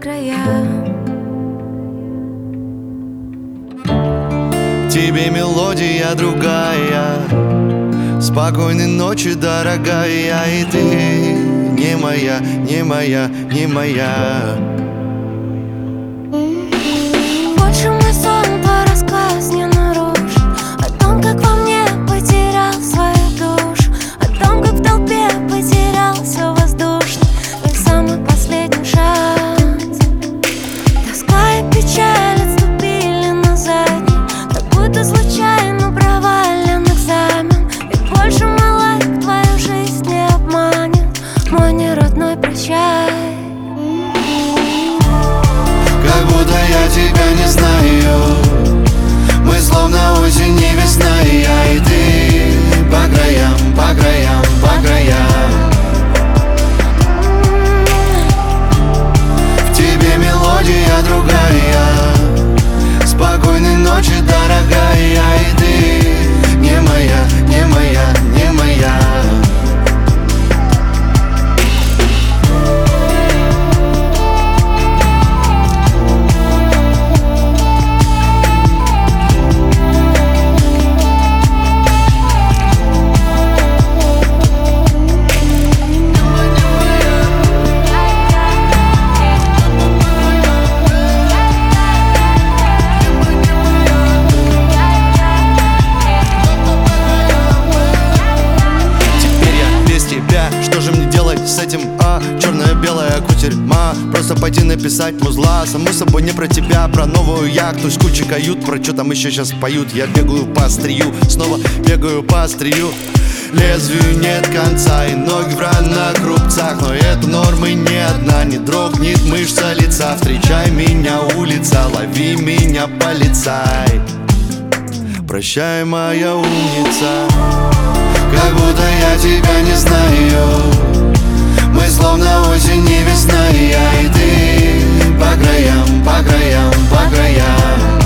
краям. Тебе мелодия другая. Спокойной ночи, дорогая. И ты не моя, не моя, не моя. Больше мой сон по рассказ не нарушит о том, как во мне потерял свою душу, о том, как в толпе потерялся воздушный твой самый последний шанс. Тоска и печаль отступили на задний, как будто случайно провален экзамен. Ведь больше мой лайк твою жизнь не обманет, мой неродной прощай. Как будто я тебя не знаю. Мы словно осень и весна, и я, и ты. По краям, по краям, по краям. В тебе мелодия другая. Спокойной ночи, дорогая. И ты не моя, не моя, не моя. Что же мне делать с этим, черная-белая кутерьма. Просто пойти написать музла. Само собой не про тебя, про новую яхту с кучей кают. Про что там еще сейчас поют. Я бегаю по острию, снова бегаю по острию. Лезвию нет конца и ноги в ранах рубцах. Но это нормы не одна, не дрогнет мышца лица. Встречай меня, улица, лови меня, полицай. Прощай, моя умница. Как будто я тебя не знаю. Мы словно осень и весна, и я, и ты. По краям, по краям, по краям.